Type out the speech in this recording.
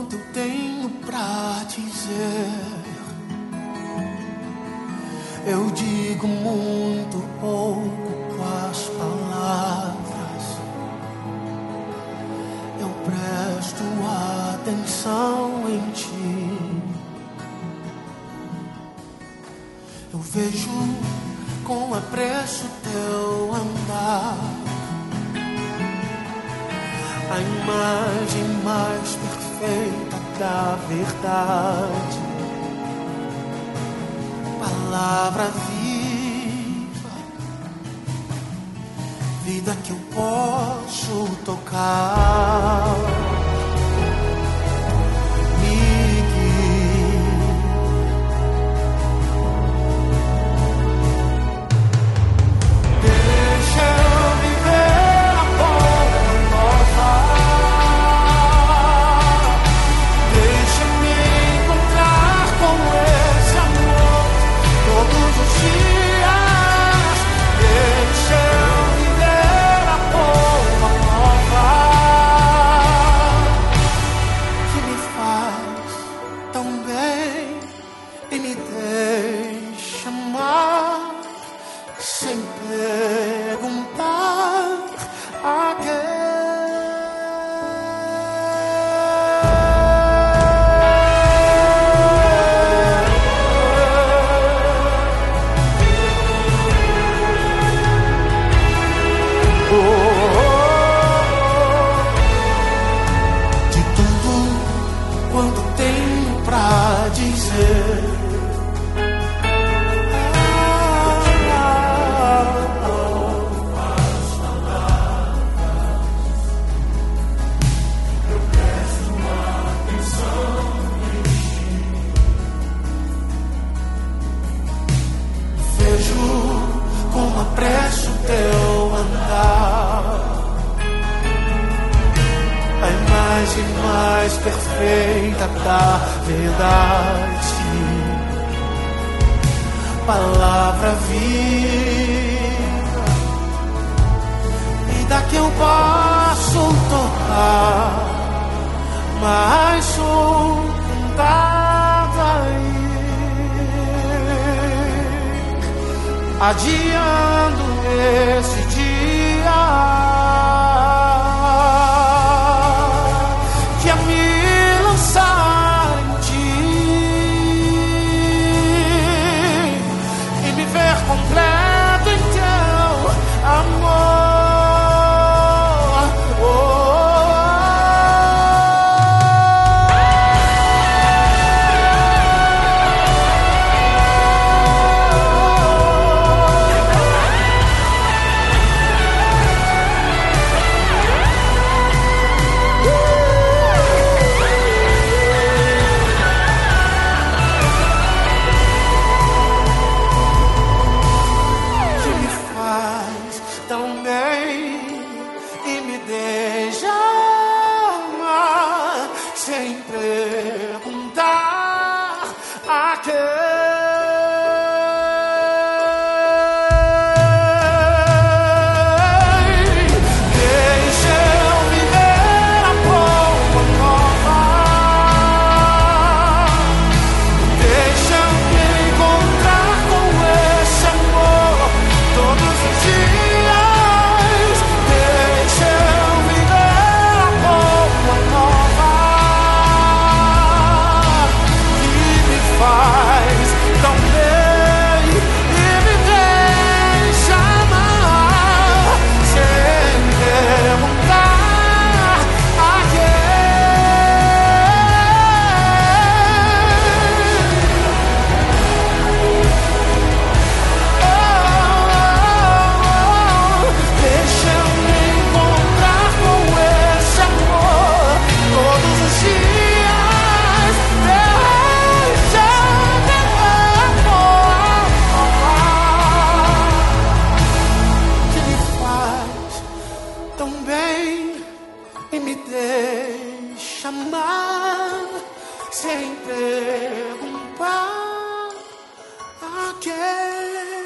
quanto eu tenho pra dizer. Eu digo muito pouco com as palavras. Eu presto atenção em ti. Eu vejo com apreço teu andar, a imagem mais perfeita da verdade. Palavra viva, vida que eu posso tocar. Me guia, deixa eu viver a boa nova. Deixa-me encontrar com esse amor todos os dias. Deixa eu viver a boa nova que me faz tão bem e me deixa amar sem perguntar a quem. De tudo quanto tenho pra dizer. Vejo com apreço teu andar, a imagem mais perfeita da verdade. Palavra viva, vida que eu posso tocar, mas sou tentado aí, adiando esse dia que é me lançar em ti e me ver completo em teu amor. Sem perguntar a quem. Deixa eu viver a boa nova. Deixa eu me encontrar com esse amor todos os dias. Deixa eu viver a boa nova que me faz tão bem e me deixa amar sem perguntar a quem. Deixa eu me encontrar com esse amor todos os dias. Deixa eu viver amor que me faz tão bem e me deixa amar sem perguntar a quem.